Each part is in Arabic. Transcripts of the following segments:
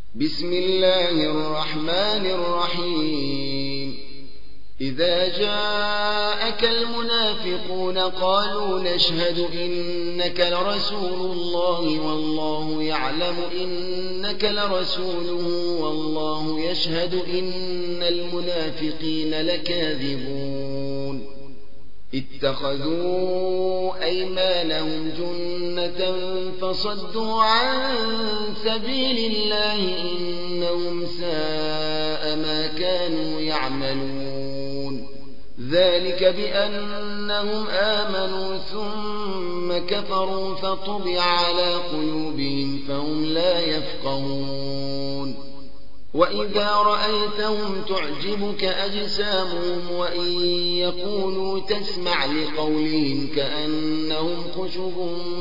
بسم الله الرحمن الرحيم إذا جاءك المنافقون قالوا نشهد إنك لرسول الله والله يعلم إنك لرسوله والله يشهد إن المنافقين لكاذبون اتخذوا أيمانهم جنة فصدوا عن سبيل الله إنهم ساء ما كانوا يعملون ذلك بأنهم آمنوا ثم كفروا فطبع على قلوبهم فهم لا يفقهون وإذا رأيتهم تعجبك أجسامهم وإن يقولوا تسمع لقولهم كأنهم خشب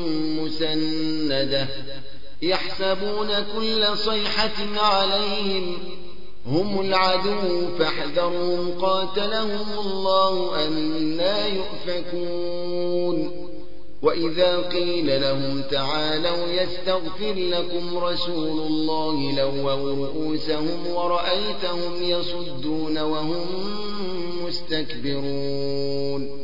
مسندة يحسبون كل صيحة عليهم هم العدو فاحذرهم قاتلهم الله أنى يؤفكون وإذا قيل لهم تعالوا يستغفر لكم رسول الله لووا رؤوسهم ورأيتهم يصدون وهم مستكبرون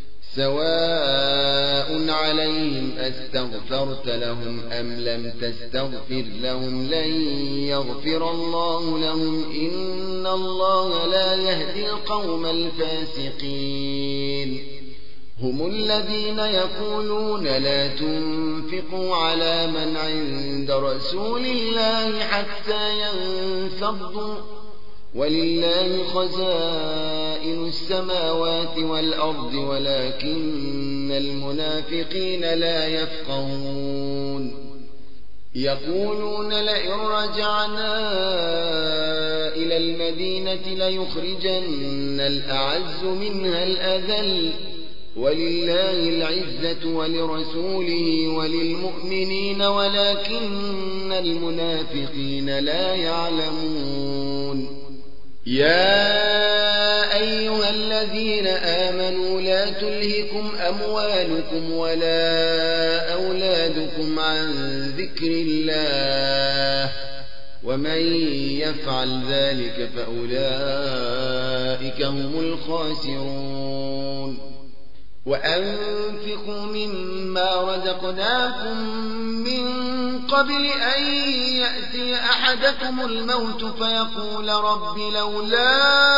سواء عليهم أستغفرت لهم أم لم تستغفر لهم لن يغفر الله لهم إن الله لا يهدي القوم الفاسقين هم الذين يقولون لا تنفقوا على من عند رسول الله حتى ينفضوا ولله خزائن السماوات والأرض ولكن المنافقين لا يفقهون يقولون لئن رجعنا إلى المدينة ليخرجن الأعز منها الأذل ولله العزة ولرسوله وللمؤمنين ولكن المنافقين لا يعلمون يا أيها الذين آمنوا لا تلهكم أموالكم ولا أولادكم عن ذكر الله ومن يفعل ذلك فأولئك هم الخاسرون وأنفقوا مما رزقناكم من قبل أن يأتي أحدكم الموت فيقول رب لولا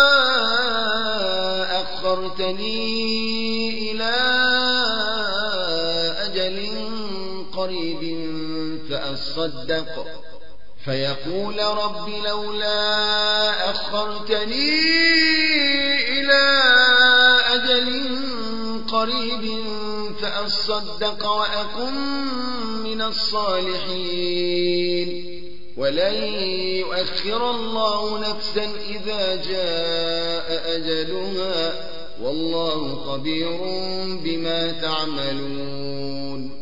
أخرتني إلى أجل قريب فأصدق وأكن من الصالحين ولن يؤخر الله نفسا إذا جاء أجلها والله خبير بما تعملون